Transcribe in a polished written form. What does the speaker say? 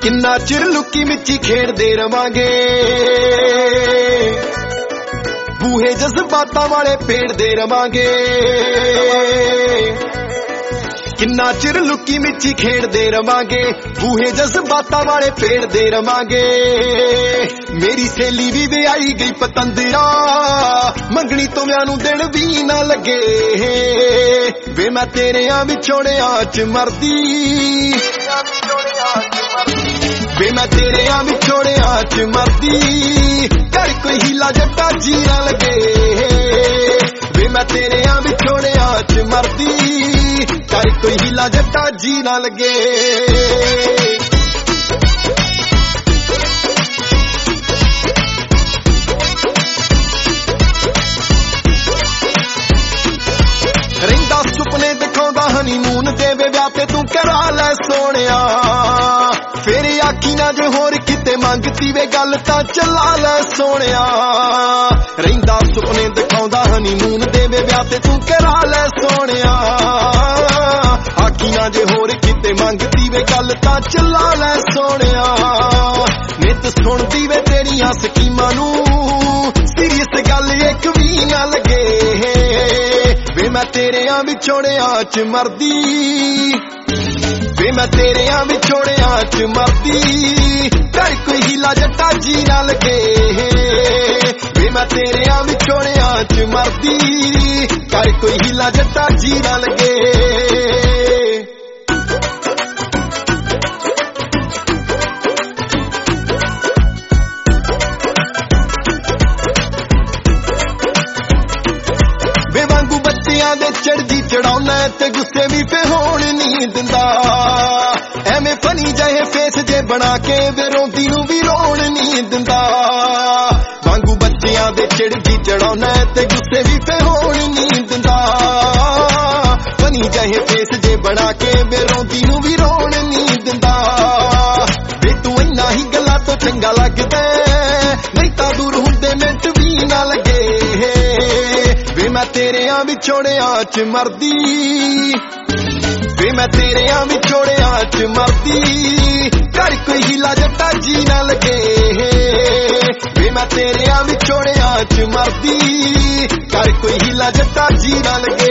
ਕਿੰਨਾ ਚਿਰ ਲੁੱਕੀ ਮਿੱਚੀ ਖੇਡਦੇ ਰਵਾਂਗੇ, ਬੂਹੇ ਜਜ਼ਬਾਤਾਂ ਵਾਲੇ ਪੇੜਦੇ ਰਵਾਂਗੇ। ਕਿੰਨਾ ਚਿਰ ਲੁੱਕੀ ਮਿੱਚੀ ਖੇਡਦੇ ਰਵਾਂਗੇ, ਬੂਹੇ ਜਜ਼ਬਾਤਾਂ ਵਾਲੇ ਪੇੜਦੇ ਰਵਾਂਗੇ। ਮੇਰੀ ਸਹੇਲੀ ਵੀ ਵਿਆਹੀ ਗਈ ਪਤੰਦਰਾ, ਮੰਗਣੀ ਤੋਂ ਵਿਆਹ ਨੂੰ ਦਿਨ ਵੀ ਨਾ ਲੱਗੇ। ਵੇ ਮੈਂ ਤੇਰਿਆਂ ਵਿਛੋੜਿਆਂ ਚ ਮਰਦੀ, ਵੇ ਮੈਂ ਤੇਰਿਆਂ ਵਿਛੋੜਿਆਂ ਚ ਮਰਦੀ, ਕਰ ਕੋਈ ਹੀਲਾ ਜੱਟਾ ਜੀ ਨਾ ਲੱਗੇ। ਵੇ ਮੈਂ ਤੇਰਿਆਂ ਵਿਛੋੜਿਆਂ ਚ ਮਰਦੀ, ਕਰ ਕੋਈ ਹੀਲਾ ਜੱਟਾ ਜੀ ਨਾ ਲੱਗੇ। ਰਹਿੰਦਾ ਸੁਪਨੇ ਦਿਖਾਉਂਦਾ ਹਨੀਮੂਨ ਦੇ ਵੇ ਵਿਆਹ ਤੇ ਤੂੰ ਕਰਾ ਲੈ ਸੋਹਣਿਆ। ਫੇਰ ਆਖੀ ਨਾ ਜੇ ਹੋਰ ਕਿਤੇ ਮੰਗਤੀ ਵੇ ਗੱਲ ਤਾਂ ਚਲਾ ਲੈ ਸੋਹਣਿਆ। ਰਹਿੰਦਾ ਸੁਪਨੇ ਦਿਖਾਉਂਦਾ ਹਨੀਮੂਨ ਦੇ ਵੇ ਵਿਆਹ ਤੇ ਤੂੰ ਕਰਾ ਲੈ ਸੋਹਣਿਆ। ਆਖੀ ਨਾ ਜੇ ਹੋਰ ਕਿਤੇ ਮੰਗਤੀ ਵੇ ਗੱਲ ਤਾਂ ਚਲਾ ਲੈ ਸੋਹਣਿਆ। ਨਿੱਤ ਸੁਣਦੀ ਵੇ ਤੇਰੀਆਂ ਸਕੀਮਾਂ ਨੂੰ, ਸੀਰੀਅਸ ਗੱਲ ਇੱਕ ਵੀ ਨਾ ਲੱਗੇ। ਵੇ ਮੈਂ ਤੇਰਿਆਂ ਵਿਛੋੜਿਆਂ ਚ ਮਰਦੀ, ਵੇ ਮੈਂ ਤੇਰਿਆਂ ਵਿਛੋੜਿਆਂ ਚ ਮਰਦੀ, ਕਰ ਕੋਈ ਹੀਲਾ ਜੱਟਾ ਜੀ ਨਾ ਲੱਗੇ। ਵੇ ਮੈਂ ਤੇਰਿਆਂ ਵਿਛੋੜਿਆਂ ਚ ਮਰਦੀ, ਕਰ ਕੋਈ ਹੀਲਾ ਜੱਟਾ ਜੀ ਨਾ ਲੱਗੇ। ਦੇ ਚੜਦੀ ਚੜਾਉਣਾ ਤੇ ਗੁੱਸੇ ਵੀ ਫੇ ਹੋਣ ਨਹੀਂ ਦਿੰਦਾ। ਐਵੇਂ ਫਨੀ ਜਿਹੇ ਫੇਸ ਜੇ ਬਣਾ ਕੇ ਵੇ ਰੋਂਦੀ ਨੂੰ ਵੀ ਰੋਣ ਨਹੀਂ ਦਿੰਦਾ। ਵਾਂਗੂ ਬੱਚਿਆਂ ਦੇ ਚੜਦੀ ਚੜਾਉਣਾ ਤੇ ਗੁੱਸੇ ਵੀ ਫੇ ਹੋਣ ਨਹੀਂ ਦਿੰਦਾ। ਫਨੀ ਜਿਹੇ ਫੇਸ ਜੇ ਬਣਾ ਕੇ ਵੇ ਰੋਂਦੀ ਨੂੰ ਵੀ ਰੋਣ ਨਹੀਂ ਦਿੰਦਾ। ਵੇ ਤੂੰ ਇੰਨਾ ਹੀ ਗੱਲਾਂ ਤੋਂ ਚੰਗਾ ਲੱਗਦਾ, ਨਹੀਂ ਤਾਂ ਦੂਰ ਹੁੰਦੇ ਮਿੰਟ ਵੀ ਨਾ ਲੱਗੇ। ਵੇ ਮੈਂ ਤੇਰਿਆਂ ਵਿਛੋੜਿਆਂ ਚ ਮਰਦੀ, ਵੇ ਮੈਂ ਤੇਰਿਆਂ ਵਿਛੋੜਿਆਂ ਚ ਮਰਦੀ, ਕਰ ਕੋਈ ਹੀਲਾ ਜੱਟਾ ਜੀ ਨਾ ਲੱਗੇ। ਵੇ ਮੈਂ ਤੇਰਿਆਂ ਵਿਛੋੜਿਆਂ ਚ ਮਰਦੀ, ਕਰ ਕੋਈ ਹੀਲਾ ਜੱਟਾ ਜੀ ਨਾ ਲੱਗੇ।